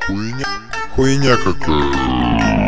Хуйня какая.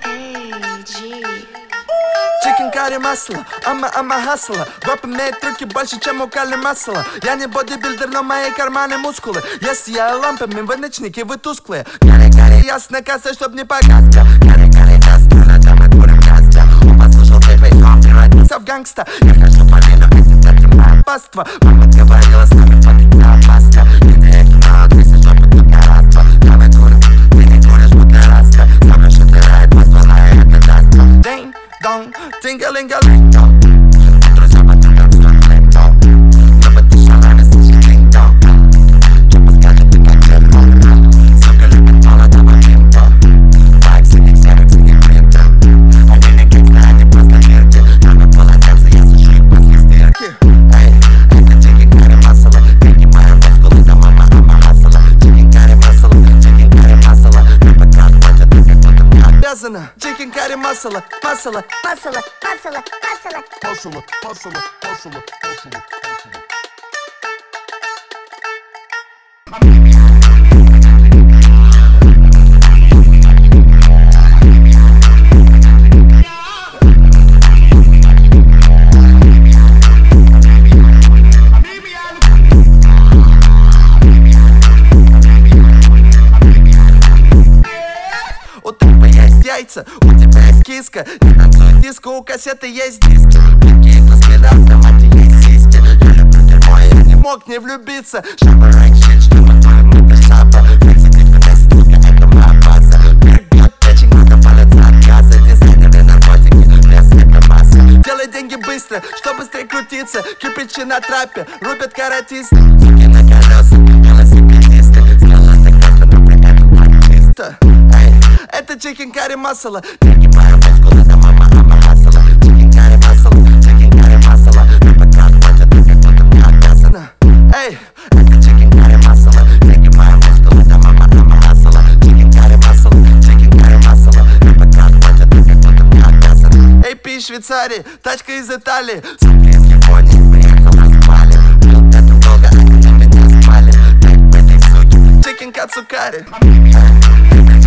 Chicken curry масло, ама хасла. Рэп имеет трюки больше, чем у Кали масла. Я не бодибилдер, но мои карманы мускулы. Я сияю лампами, вы ночники, вы тусклые. Карри, ясно, касса, чтоб не погаска. Карри, каска, на чем мы курим каска. Он послушал твой он превратился в гангста. Я хожу по вину, это моя паства. Мама говорила, с нами фотиться опасно. И ты кино, ты си жопы, только раства. Я мы курим, ты не куришь, будто раста. Самое, что ты райд, позвала, и это даст. Ding dong, ting-a-ling-a-ling-dong. Друзья, потом танцуют лентом. Но вот ты шалами, слушай, дing-dong. Что поскажет, ты как лентом. Сука любит молодого пимпа. Вайксы, не ксероксы, не принты. Они не гангста, они просто вирки. Там полотенце, я сушу их после стирки. Эй, это chicken curry масала. Принимаю мускулы, да мама ама хасала. Chicken curry масала, chicken curry масала. На пока платят, ты как будто мне обязана. Chicken curry масала, масала. Масала, масала, масала. Масала. У трупа есть яйца, у тебя есть киска. Не танцует диско, у кассеты есть диски. Блинки и классы на автомате есть сиськи. Я люблю дерьмо, я не мог не влюбиться. Шаба раньше, что мы твоим это шаба. Фикситив и тест, сука, это моя база. Бьет печень, надо палиться от газа. Дизайнеры, наркотики, вес это масса. Делай деньги быстро, что быстрее крутиться. Кирпичи на трапе, рубят каратисты. Суки на колесах, велосипедисты. Сказала так просто, но при этом так чисто. Эй, это chicken curry масала. Принимаю мускулы, да мама ама хасала. Chicken curry масала. На пока платят, ты как будто мне обязана. Эй, это chicken curry масала. Принимаю мускулы, да мама ама хасала. Chicken curry масала. На пока платят, ты как будто мне обязана. AP из Швейцарии, тачка из Италии. Сука из Японии, приехала с Бали. Пил это долго, они на меня спали. Так в этой суке chicken кацукари.